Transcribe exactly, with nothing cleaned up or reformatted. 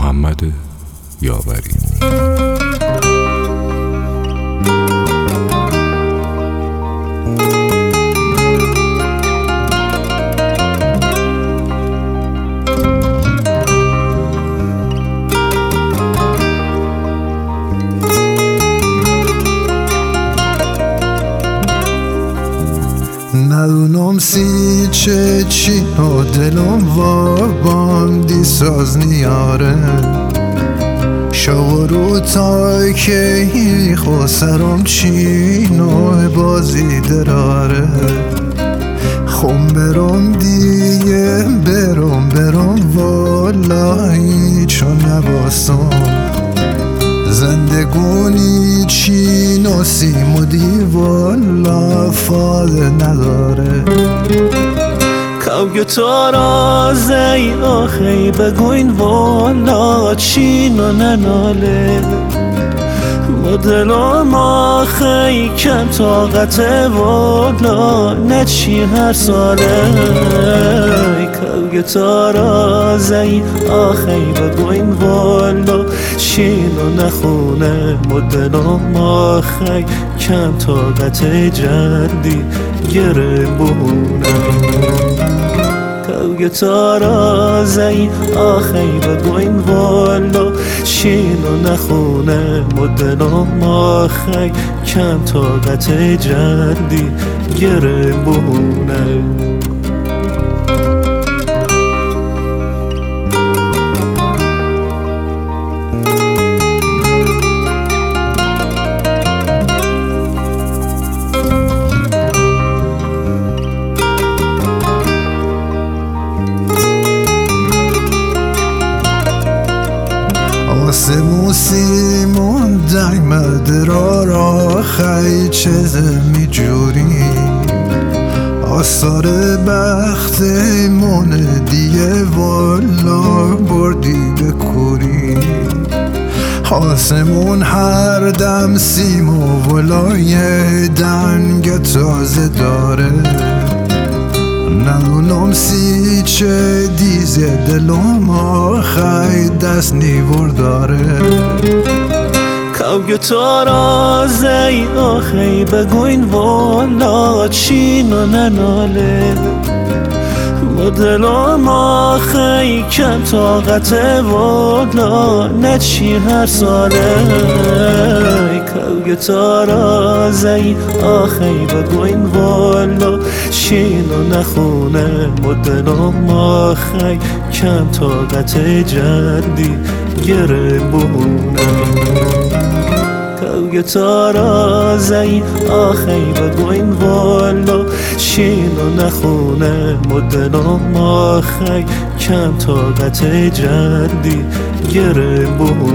محمد یاوری. ندونم سی چه چی و دلم واباندی ساز نیاره شورو تا که خو سرم چین و بازی دراره خم برم دیگه برم برم والایی چون نباسم زندگونی چین و سیم و دیوالا فاده نداره گیتار آزی آخی بگوین والا چین و نناله مدلم آخی کم طاقت والا نچی هر ساله گیتار آزی آخی بگوین والا چین و نخونه مدلم آخی کم طاقت جردی گره بونه گیتار آزی آخی بگوین والا چین و نخونه مدلم آخی کم طاقت جردی گره بونه آسمون سیمون دایمه درار آخی چیزه می جوری آثار بخت مونه دیگه والا بردی به کوری آسمون هر دم سیم و ولای دنگ تازه داره ندونم سی چه دیزه دلم آخی دست نیور داره گیتار آزی آخی بگوین والا چین و نناله مدلم آخی کم طاقت والا نچی هر ساله گیتار آزی آخی بگوین والا چین و نخونه مدلم آخی کم طاقت جردی گره بونه گیتار آزی آخی بگوین والا چین و نخونه مدلم آخی کم طاقت جردی گره بونه